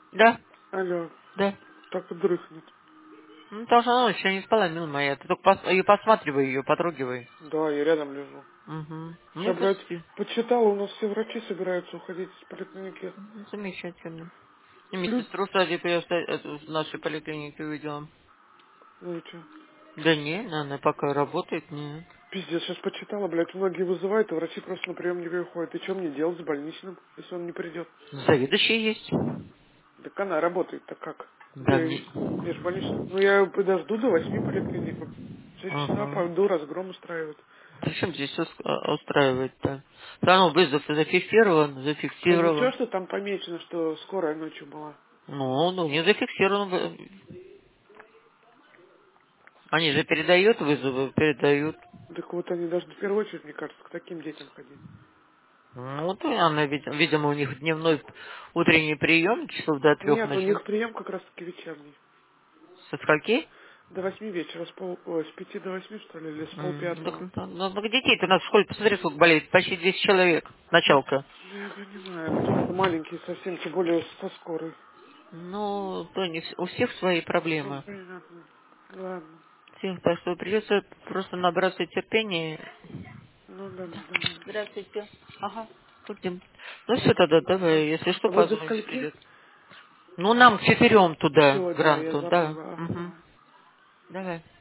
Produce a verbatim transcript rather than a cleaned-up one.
Да, Алло, да. так и дрыхнет. Ну, потому что она еще не спала, мила моя. Ты только пос... ее посматривай, ее потрогивай. Да, я рядом лежу. Угу. Ну и Сейчас, блядь, пусти. почитала, у нас все врачи собираются уходить из поликлиники. Ну, замечательно. И Люд... медсестру, кстати, я в нашей поликлинике увидела. Ну и чё? Да не, она пока работает, не. Пиздец, сейчас почитала, блядь, многие вызывают, а врачи просто на прием не приходят. И что мне делать с больничным, если он не придет? Заведующий есть. Так она работает-то как? Да, Я, не. я же больничный. Ну, я подожду до восьми поликлинику. В шесть часа Ага. пойду разгром устраивать. Зачем здесь ус- а, устраивать-то? Да, ну, вызов зафиксирован, А ничего, зафиксирован. что там помечено, что скорая ночью была? Ну, ну, не зафиксирован. вы- Они же передают вызовы, передают. Так вот они должны в первую очередь, мне кажется, к таким детям ходить. Ну, вот и она, вид- видимо, у них дневной утренний прием, часов до трех Нет, у ночных. них прием как раз таки вечерний. Со скольки? До восьми вечера, с пол... Ой, с пяти до восьми, что ли, или с М, Ну, так, полпятого. ну, ну, ну, детей-то у нас в школе, посмотри, сколько болеет, почти двести человек, началка. Ну, я понимаю, но детки маленькие совсем, тем более со скорой. Ну, то не вс- у всех свои Ну, проблемы. понятно. Ладно. Всем, так что придется просто набраться терпения. Ну, да, да, да. Да. Здравствуйте. Ага. Будем. Ну все тогда, Ага. давай, если что, А вы до позвоните, скольки? придет. Ну, нам к четырем туда, Все, да, я гранту, да. забыла. Угу. Давай. Давай.